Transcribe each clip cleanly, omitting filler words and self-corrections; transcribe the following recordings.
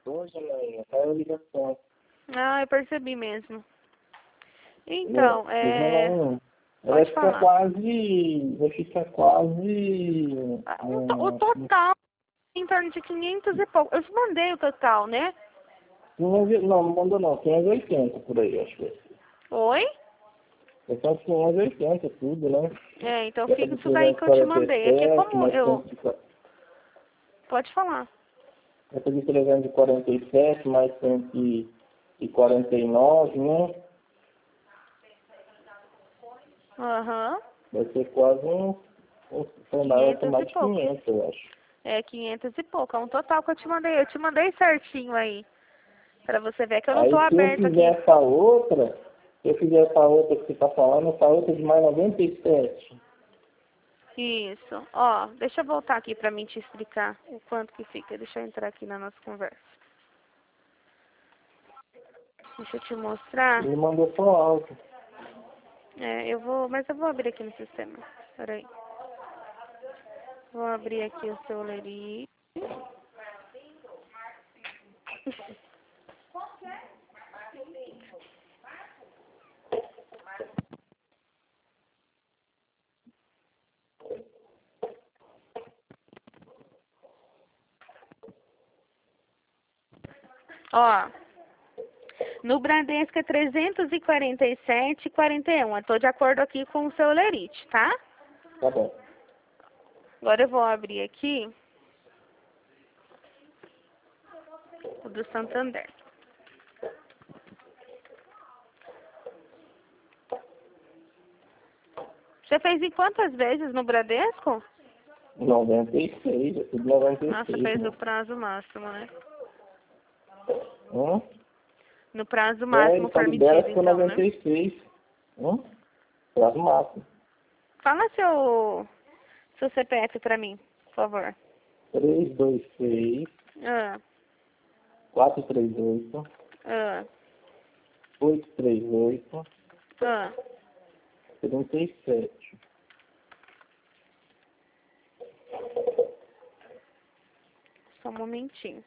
Hoje, mãe, até a ligação. Ah, eu percebi mesmo. Então, Vai pode ficar falar. quase... O total em torno de 500 e pouco. Eu te mandei o total, né? Não mandou não. 580 por aí, acho que. Oi? É só 580 tudo, né? É, então fica isso daí que eu te mandei. É que como eu... Pode falar. Eu pedi 347 mais 149, né? Aham. Vai ser quase um mais 500 e de pouco. 500, eu acho. É, 500 e pouco. É um total que eu te mandei. Eu te mandei certinho aí. Pra você ver que eu não tô Aí se eu aberto fizer aqui. essa outra, que você tá falando, essa outra de mais 97. Isso. Ó, deixa eu voltar aqui pra mim te explicar o quanto que fica. Deixa eu entrar aqui na nossa conversa. Deixa eu te mostrar. Ele mandou só alto. Mas eu vou abrir aqui no sistema. Peraí. Vou abrir aqui o seu Leri. Ó, no Bradesco é 347,41. Eu tô de acordo aqui com o seu Lerite, tá? Tá bom. Agora eu vou abrir aqui o do Santander. Você fez em quantas vezes no Bradesco? 96, é tudo 96. Nossa, fez né? o prazo máximo, né? Hum? No prazo Ele máximo só libera permitido, se for então, né? 96. Prazo máximo. Fala seu CPF pra mim, por favor. 326 Ah, 438 ah, 838 ah. 37. Só um momentinho.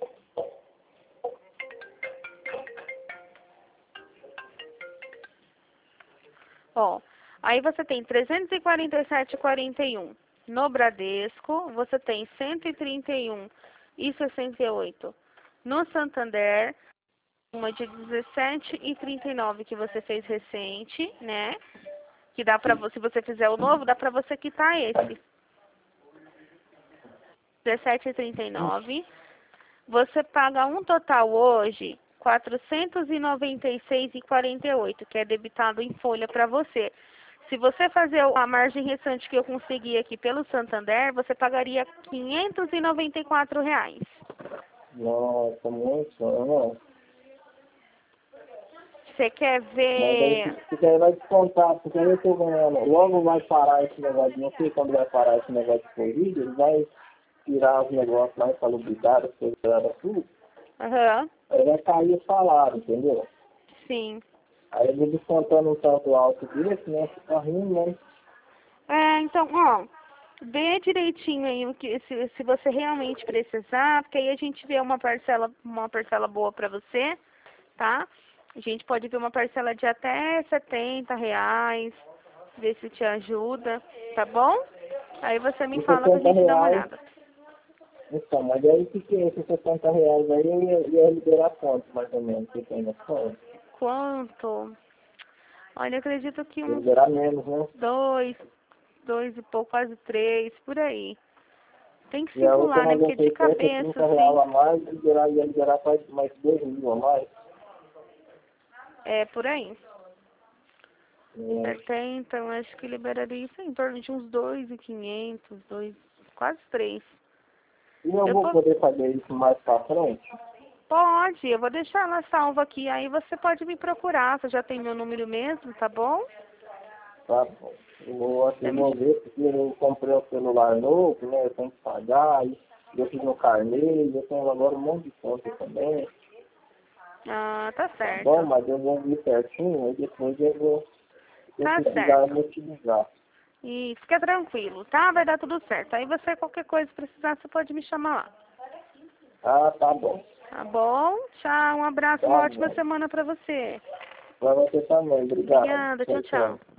Ó, aí você tem 347,41. No Bradesco, você tem 131,68. No Santander, uma de 17,39 que você fez recente, né? Que dá pra você, se você fizer o novo, dá pra você quitar esse. 17,39. Você paga um total hoje 496,48, que é debitado em folha para você. Se você fazer a margem restante que eu consegui aqui pelo Santander, você pagaria R$ 594. Nossa, muito, não. Você quer Mas aí ver? porque aí vai descontar, porque aí eu tô ganhando. Logo vai parar esse negócio, não sei quando vai parar esse negócio de Covid, ele vai tirar os negócios lá, insalubridade, tudo. Aham, Aí vai cair o salário, entendeu? sim. Aí ele descontando um tanto alto desse, né? Fica ruim, né? Então, ó, vê direitinho aí o que, se você realmente precisar, porque aí a gente vê uma parcela boa pra você, tá? A gente pode ver uma parcela de até R$ 70, ver se te ajuda, tá bom? Aí você me E fala pra 60 gente dar uma reais, olhada. então, mas aí que esses 60 reais aí eu ia liberar quanto, mais ou menos, você tem noção? Quanto? Olha, eu acredito que Ia uns liberar menos, né? dois e pouco, quase 3, por aí. Tem que E a outra simular, né? Porque de 97 é cabeça, 30 reais assim, a mais, ia liberar quase mais 2.000 a mais. é por aí. É. 70, eu acho que liberaria isso em torno de uns 2.500, quase 3. E eu Eu vou tô, poder fazer isso mais pra frente? pode, eu vou deixar ela salva aqui, aí você pode me procurar, você já tem meu número mesmo, tá bom? Tá bom. Eu vou Você me... ver porque eu comprei um celular novo, né? Eu tenho que pagar, e eu fiz no carnê, eu tenho agora um monte de conta também. Ah, tá Tá bom, certo. mas eu vou vir certinho e depois eu Tá precisar, eu certo. vou te ligar. E fica tranquilo, tá? Vai dar tudo certo. Aí você, qualquer coisa precisar, você pode me chamar lá. Ah, tá bom. Tá bom? Tchau, um abraço, Tá uma ótima bom. semana pra você. Pra você também, obrigado. Obrigada, tchau, tchau.